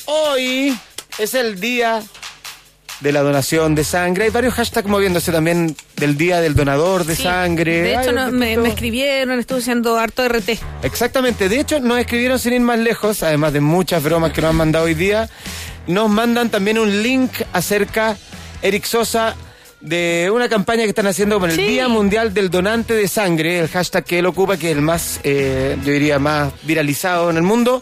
Hoy es el día de la donación de sangre. Hay varios hashtags moviéndose también del día del donador de sangre. De hecho, me escribieron, estuve haciendo harto RT. Exactamente, de hecho nos escribieron sin ir más lejos, además de muchas bromas que nos han mandado hoy día. Nos mandan también un link acerca, Eric Sosa, de una campaña que están haciendo con el Día Mundial del Donante de Sangre, el hashtag que él ocupa, que es el más, yo diría, más viralizado en el mundo.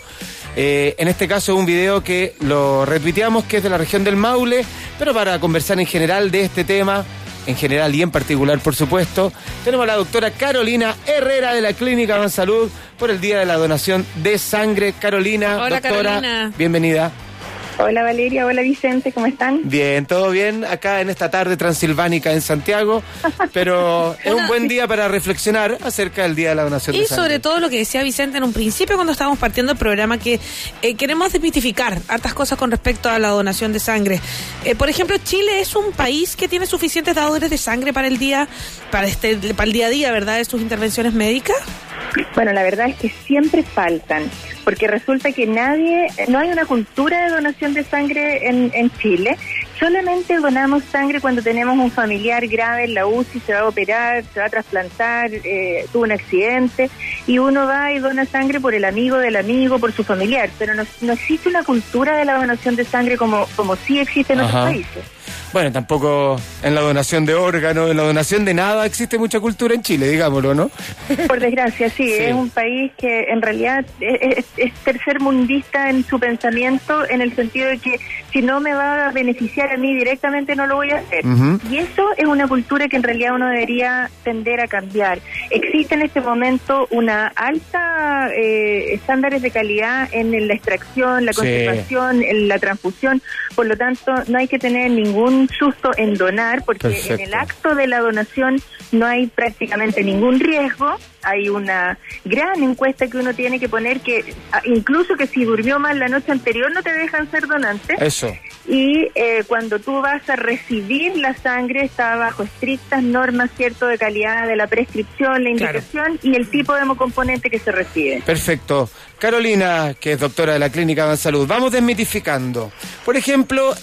En este caso un video que lo retuiteamos, que es de la región del Maule, pero para conversar en general de este tema, en general y en particular, por supuesto, tenemos a la doctora Carolina Herrera de la Clínica Avansalud por el Día de la Donación de Sangre. Carolina, hola, doctora, Carolina. Bienvenida. Hola Valeria, hola Vicente, ¿cómo están? Bien, todo bien, acá en esta tarde transilvánica en Santiago, pero es un buen día para reflexionar acerca del Día de la Donación de Sangre. Y sobre todo lo que decía Vicente en un principio cuando estábamos partiendo el programa, que queremos desmitificar hartas cosas con respecto a la donación de sangre. Por ejemplo, Chile es un país que tiene suficientes dadores de sangre para el día, para el día a día, ¿verdad?, de sus intervenciones médicas. Bueno, la verdad es que siempre faltan, porque resulta que no hay una cultura de donación de sangre en Chile. Solamente donamos sangre cuando tenemos un familiar grave en la UCI, se va a operar, se va a trasplantar, tuvo un accidente, y uno va y dona sangre por el amigo del amigo, por su familiar, pero no existe una cultura de la donación de sangre como sí existe en otros países. Bueno, tampoco en la donación de órganos, en la donación de nada existe mucha cultura en Chile, digámoslo, ¿no? Por desgracia, sí. Es un país que en realidad es tercermundista en su pensamiento, en el sentido de que si no me va a beneficiar a mí directamente no lo voy a hacer. Y eso es una cultura que en realidad uno debería tender a cambiar. Existe en este momento una alta estándares de calidad en la extracción, la conservación, en la transfusión, por lo tanto no hay que tener ningún susto en donar, porque en el acto de la donación no hay prácticamente ningún riesgo. Hay una gran encuesta que uno tiene que poner, que incluso que si durmió mal la noche anterior no te dejan ser donante. Eso. Y cuando tú vas a recibir la sangre está bajo estrictas normas, cierto, de calidad de la prescripción, la indicación y el tipo de hemocomponente que se recibe. Perfecto. Carolina, que es doctora de la Clínica Avansalud, vamos desmitificando. Por ejemplo,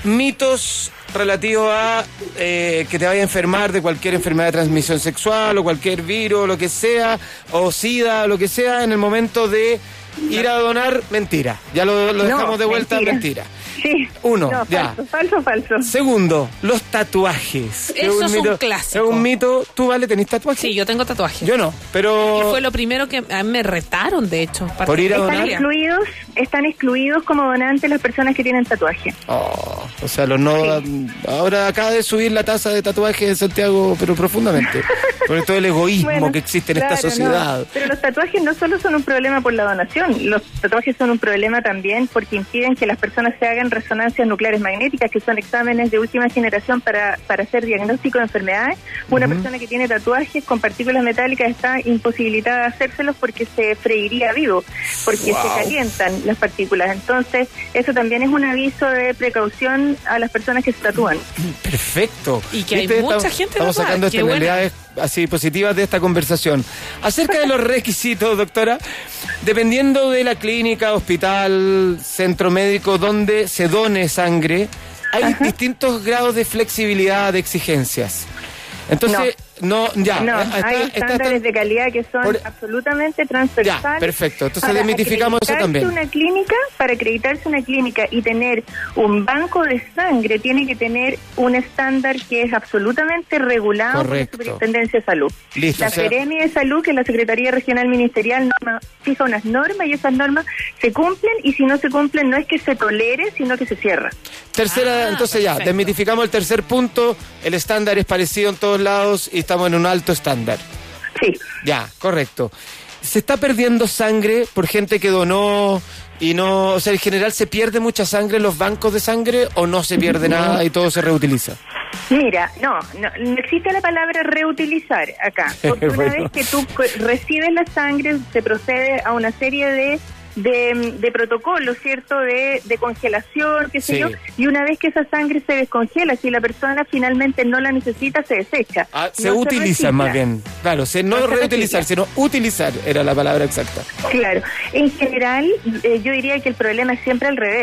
mitos relativos a que te vaya a enfermar de cualquier enfermedad de transmisión sexual o cualquier virus, lo que sea, o SIDA, lo que sea, en el momento de ir a donar. Mentira, ya lo dejamos de vuelta. Mentira. Sí. Uno, ya. Falso. Segundo, los tatuajes. Eso es un clásico. Es un mito. ¿Tú, Vale, tenés tatuajes? Sí, yo tengo tatuajes. Yo no, pero... Y fue lo primero que a mí me retaron, de hecho. ¿Por ir a donar? Están excluidos como donantes las personas que tienen tatuaje. O sea, los no... Ahora acaba de subir la tasa de tatuajes en Santiago, pero profundamente. Por todo el egoísmo que existe en esta sociedad. No. Pero los tatuajes no solo son un problema por la donación, los tatuajes son un problema también porque impiden que las personas se hagan resonancias nucleares magnéticas, que son exámenes de última generación para hacer diagnóstico de enfermedades. Una persona que tiene tatuajes con partículas metálicas está imposibilitada de hacérselos porque se freiría vivo, porque se calientan las partículas. Entonces, eso también es un aviso de precaución a las personas que se tatúan. Perfecto. Y que hay mucha gente estamos sacando externalidades así positivas de esta conversación. Acerca de los requisitos, doctora, dependiendo de la clínica, hospital, centro médico donde se done sangre, hay distintos grados de flexibilidad, de exigencias. Entonces, hay estándares de calidad que son absolutamente transversales. Ya, perfecto. Entonces desmitificamos eso también. Para acreditarse una clínica y tener un banco de sangre, tiene que tener un estándar que es absolutamente regulado por la Superintendencia de Salud. Listo, la Seremi de Salud, que es la Secretaría Regional Ministerial, fija unas normas y esas normas se cumplen, y si no se cumplen no es que se tolere, sino que se cierra. Tercera, entonces perfecto. Desmitificamos el tercer punto. El estándar es parecido en todos lados y estamos en un alto estándar. Sí. Ya, correcto. ¿Se está perdiendo sangre por gente que donó y no... O sea, en general, ¿se pierde mucha sangre en los bancos de sangre o no se pierde nada y todo se reutiliza? Mira, no existe la palabra reutilizar acá. Porque una vez que tú recibes la sangre, se procede a una serie de protocolos, ¿cierto? De congelación, qué sé yo, y una vez que esa sangre se descongela, si la persona finalmente no la necesita, se desecha. Se utiliza más bien. Claro, no reutilizar, sino utilizar era la palabra exacta. Claro. En general, yo diría que el problema es siempre al revés.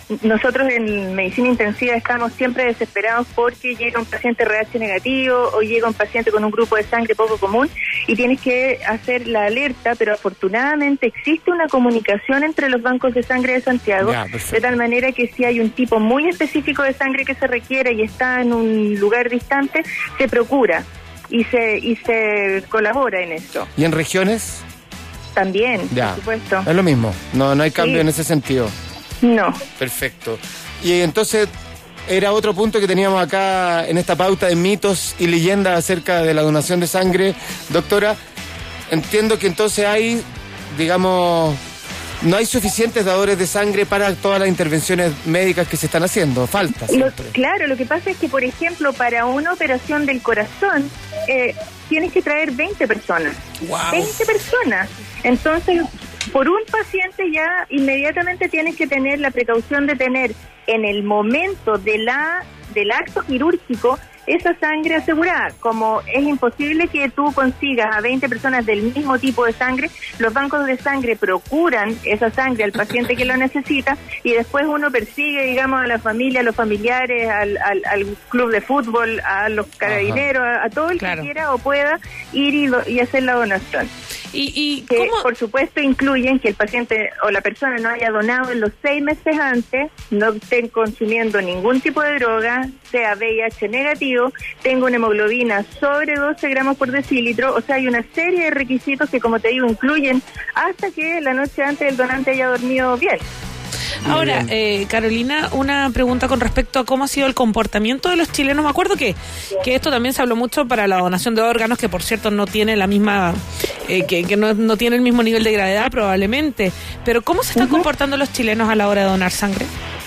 nosotros en medicina intensiva estamos siempre desesperados porque llega un paciente RH negativo o llega un paciente con un grupo de sangre poco común y tienes que hacer la alerta, pero afortunadamente existe una comunicación entre los bancos de sangre de Santiago, de tal manera que si hay un tipo muy específico de sangre que se requiere y está en un lugar distante, se procura y se colabora en esto. ¿Y en regiones? También, por supuesto. Es lo mismo, no hay cambio en ese sentido. No. Perfecto. Y entonces era otro punto que teníamos acá en esta pauta de mitos y leyendas acerca de la donación de sangre. Doctora, entiendo que entonces hay, digamos, no hay suficientes dadores de sangre para todas las intervenciones médicas que se están haciendo, falta siempre. Claro, lo que pasa es que, por ejemplo, para una operación del corazón, tienes que traer 20 personas. Wow. 20 personas. Entonces, por un paciente ya inmediatamente tienes que tener la precaución de tener en el momento del acto quirúrgico esa sangre asegurada. Como es imposible que tú consigas a 20 personas del mismo tipo de sangre, los bancos de sangre procuran esa sangre al paciente que lo necesita y después uno persigue, digamos, a la familia, a los familiares, al club de fútbol, a los carabineros, a todo el que quiera o pueda ir y hacer la donación. ¿Y que, cómo? Por supuesto, incluyen que el paciente o la persona no haya donado en los 6 meses antes, no estén consumiendo ningún tipo de droga, sea VIH negativo, tenga una hemoglobina sobre 12 gramos por decilitro. O sea, hay una serie de requisitos que, como te digo, incluyen hasta que la noche antes el donante haya dormido bien. Ahora, Carolina, una pregunta con respecto a cómo ha sido el comportamiento de los chilenos. Me acuerdo que esto también se habló mucho para la donación de órganos, que por cierto no tiene la misma, que no tiene el mismo nivel de gravedad probablemente. Pero ¿cómo se están comportando los chilenos a la hora de donar sangre?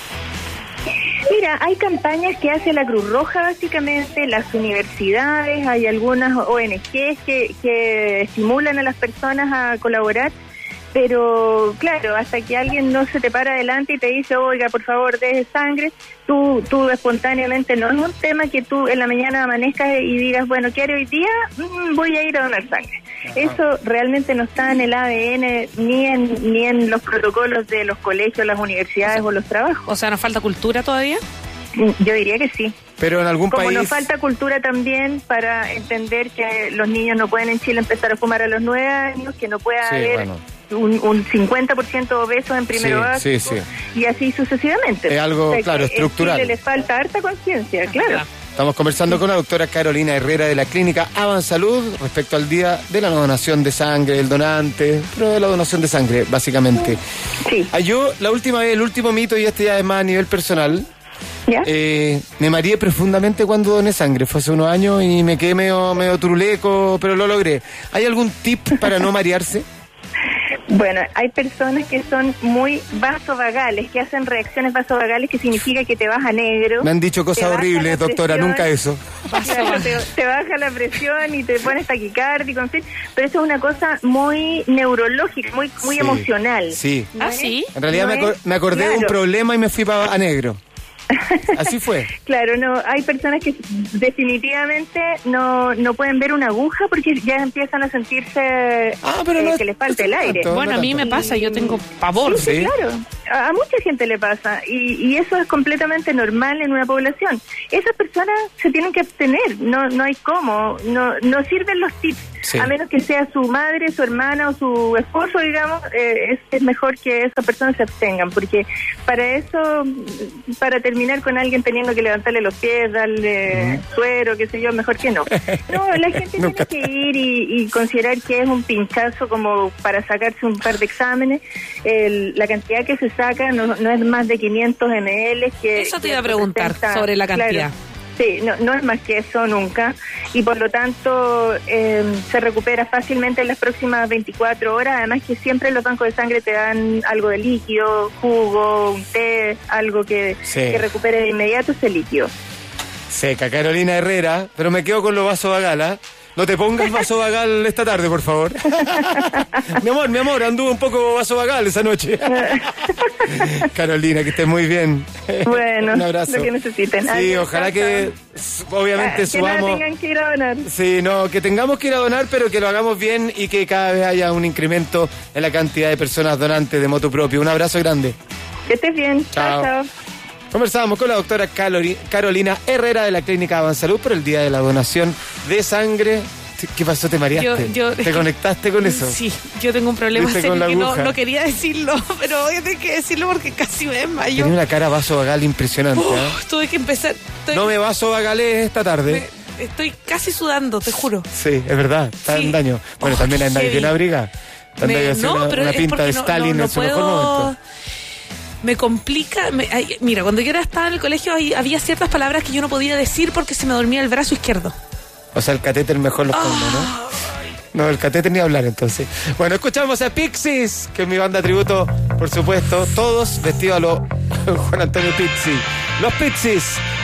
Mira, hay campañas que hace la Cruz Roja básicamente, las universidades, hay algunas ONGs que estimulan a las personas a colaborar. Pero claro, hasta que alguien no se te para adelante y te dice, oiga, por favor, deje sangre, tú espontáneamente, no es un tema que tú en la mañana amanezcas y digas, bueno, ¿qué haré hoy día? Voy a ir a donar sangre. Eso realmente no está en el ADN ni en los protocolos de los colegios, las universidades o los trabajos. O sea, ¿nos falta cultura todavía? Yo diría que sí. Pero en algún país... Como nos falta cultura también para entender que los niños no pueden en Chile empezar a fumar a los 9 años, que no pueda haber... Un 50% obesos en primero básico, y así sucesivamente. Es algo, claro, estructural. En Chile les falta harta conciencia, claro. Estamos conversando con la doctora Carolina Herrera de la clínica Avansalud respecto al día de la donación de sangre, del donante, pero de la donación de sangre, básicamente. Sí. Yo, la última vez, el último mito, y este ya es más a nivel personal, me mareé profundamente cuando doné sangre. Fue hace unos años y me quedé medio turuleco, pero lo logré. ¿Hay algún tip para no marearse? Bueno, hay personas que son muy vasovagales, que hacen reacciones vasovagales, que significa que te baja negro. Me han dicho cosas horribles, doctora, nunca eso. Claro, te baja la presión y te pones taquicárdico, en fin. Pero eso es una cosa muy neurológica, muy emocional. Sí. ¿No es? ¿Sí? En realidad me acordé de un problema y me fui a negro. Así fue. Claro, no, hay personas que definitivamente no pueden ver una aguja porque ya empiezan a sentirse que les falta el aire. Bueno, a mí me pasa, yo tengo pavor. Sí, claro. A mucha gente le pasa y eso es completamente normal en una población. Esas personas se tienen que abstener, no hay cómo, no sirven los tips, a menos que sea su madre, su hermana o su esposo, digamos, es mejor que esas personas se abstengan, porque para terminar con alguien teniendo que levantarle los pies, darle suero, qué sé yo, mejor que no. No, la gente tiene que ir y considerar que es un pinchazo como para sacarse un par de exámenes. La cantidad que se saca no es más de 500 ml. Eso te iba a preguntar sobre la cantidad. Claro, sí, no es más que eso nunca, y por lo tanto se recupera fácilmente en las próximas 24 horas, además que siempre los bancos de sangre te dan algo de líquido, jugo, un té, algo que recupere de inmediato ese líquido. Seca, Carolina Herrera, pero me quedo con los vasovagal, ¿eh? No te pongas vasovagal esta tarde, por favor. Mi amor, anduve un poco vasovagal esa noche. Carolina, que estés muy bien. Bueno, un abrazo. Lo que necesiten. Sí, adiós, ojalá que obviamente subamos. Que no tengan que ir a donar. Sí, no, que tengamos que ir a donar, pero que lo hagamos bien y que cada vez haya un incremento en la cantidad de personas donantes de motu propio. Un abrazo grande. Que estés bien. Chao. Chao. Conversábamos con la doctora Carolina Herrera de la Clínica Avansalud por el Día de la Donación de Sangre. ¿Qué pasó? ¿Te mareaste? ¿Te conectaste con eso? Sí, yo tengo un problema ¿Viste serio con la que aguja? no quería decirlo, pero voy a tener que decirlo porque casi me desmayo. Tenía una cara vasovagal impresionante. Tuve que empezar. No me vasovagalé esta tarde. Estoy casi sudando, te juro. Sí, es verdad, está en daño. Bueno, también anda bien abriga. No, pero una es pinta porque de Stalin en su mejor momento. Me complica. Mira, cuando yo estaba en el colegio había ciertas palabras que yo no podía decir porque se me dormía el brazo izquierdo. O sea, el catéter mejor lo pongo, ¿no? No, el catéter ni hablar entonces. Bueno, escuchamos a Pixies, que es mi banda tributo, por supuesto. Todos vestidos a lo Juan Antonio Pizzi. Los Pixies.